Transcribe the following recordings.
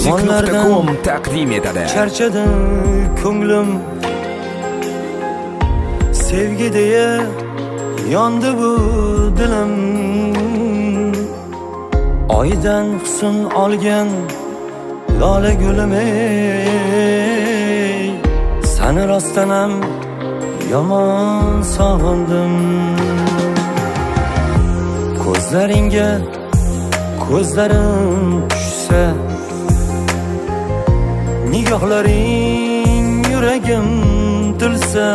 Ziomusic.com taqdim etadi. Charchadi ko'nglim, sevgi deya yondi bu dilim. Oydan husn olgan lola gulim, seni rostdan ham yomon sog'indim. Ko'zlaringga ko'zlarim tushsa, nigohlaring yuragim tilsa,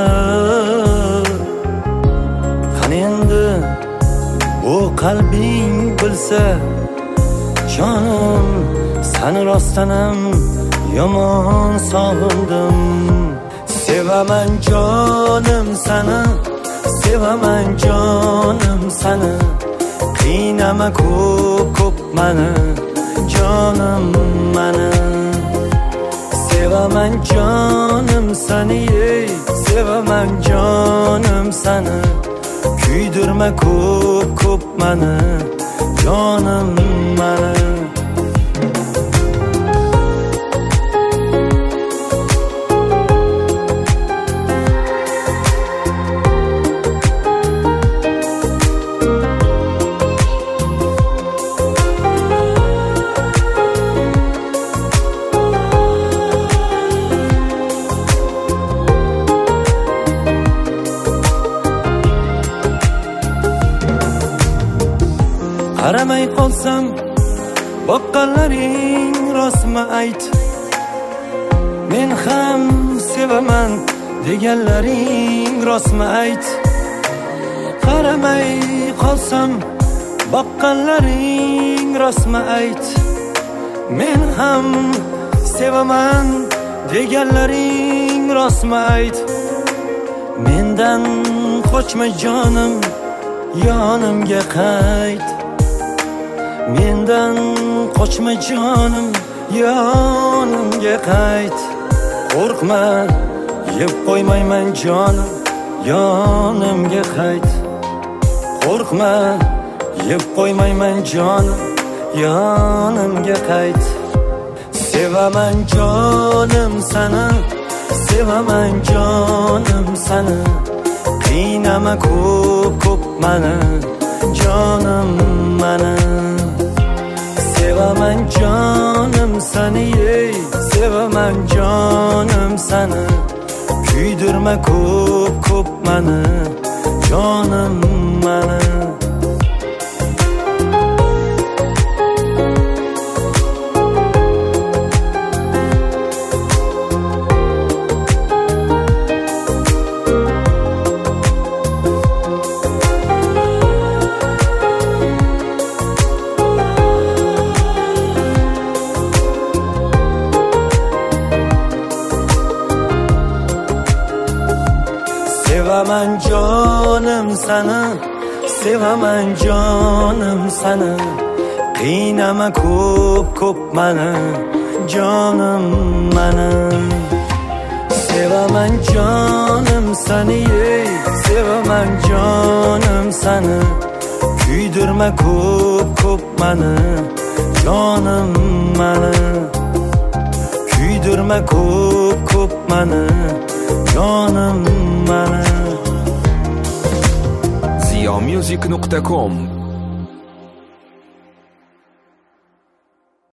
qani endi bu qalbing bilsa, jonim seni rostdan ham yomon sog'indim. Sevaman jonim seni, sevaman jonim seni, qiynama ko'p meni, jonim meni. Sevaman jonim seni, sevaman jonim seni, kuydirma ko'p meni, jonim meni. Qaramay qolsam boqqanlaring rostmi ayt, men ham sevaman deganlaring rostmi ayt. Qaramay qolsam boqqanlaring rostmi ayt, men ham sevaman deganlaring rostmi ayt. Mendan qochma jonim, yonimga qayt. Mendan qochma jonim, yonimga qayt. Qo'rqma, yeb qo'ymayman jonim, yonimga qayt. Qo'rqma, yeb qo'ymayman jonim, yonimga qayt. Sevaman jonim seni, sevaman jonim seni, qiynama ko'p meni, jonim meni. Sevaman jonim seni, sevaman jonim seni, kuydirma ko'p meni, jonim meni. Sevaman jonim seni, sevaman jonim seni, qiynama ko'p meni, jonim meni. Sevaman jonim seni, sevaman jonim seni, kuydirma ko'p meni, jonim meni. Kuydirma ko'p meni, jonim meni. Ziomusic.com